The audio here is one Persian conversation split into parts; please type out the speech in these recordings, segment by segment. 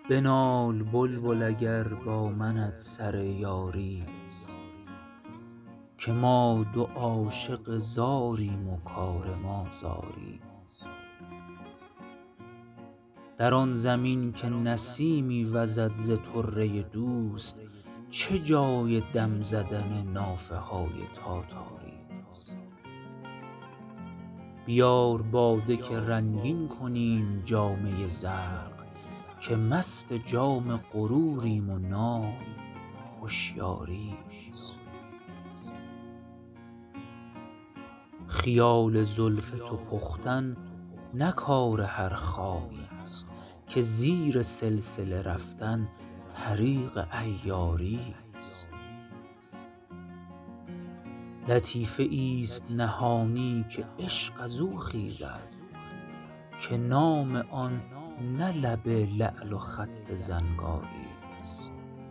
بنال بلبل اگر با منت سر یاری است، که ما دو عاشق زاریم و کار ما زاری است. در آن زمین که نسیمی وزد ز طره دوست، چه جای دم زدن نافه های تاتاری است. بیار باده که رنگین کنیم جامه زرق، که مست جام غروریم و نام هشیاری است. خیال زلف تو پختن نه کار هر خامی است، که زیر سلسله رفتن طریق عیاری است. لطیفه ایست نهانی که عشق از او خیزد، که نام آن نه لب لعل و خط زنگاری است.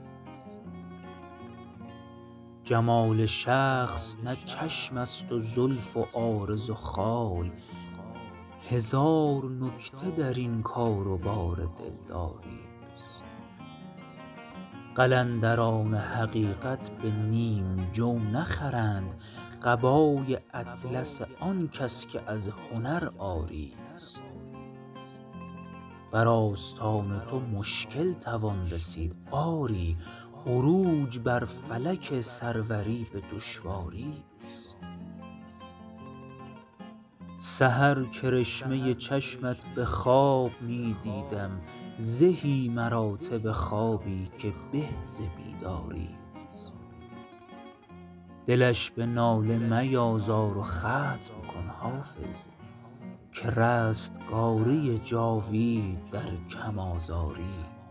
جمال شخص نه چشم است و زلف و عارض و خال، هزار نکته در این کار و بار دلداری است. قلندران حقیقت به نیم جو نخرند، قبای اطلس آن کس که از هنر عاری است. بر آستان تو مشکل توان رسید آری، عروج بر فلک سروری به دشواری است. سحر کرشمه چشمت به خواب می دیدم، زهی مراتب خوابی که به ز بیداری است. دلش به ناله میازار و ختم کن حافظ، که رستگاری جاوید در کم آزاری.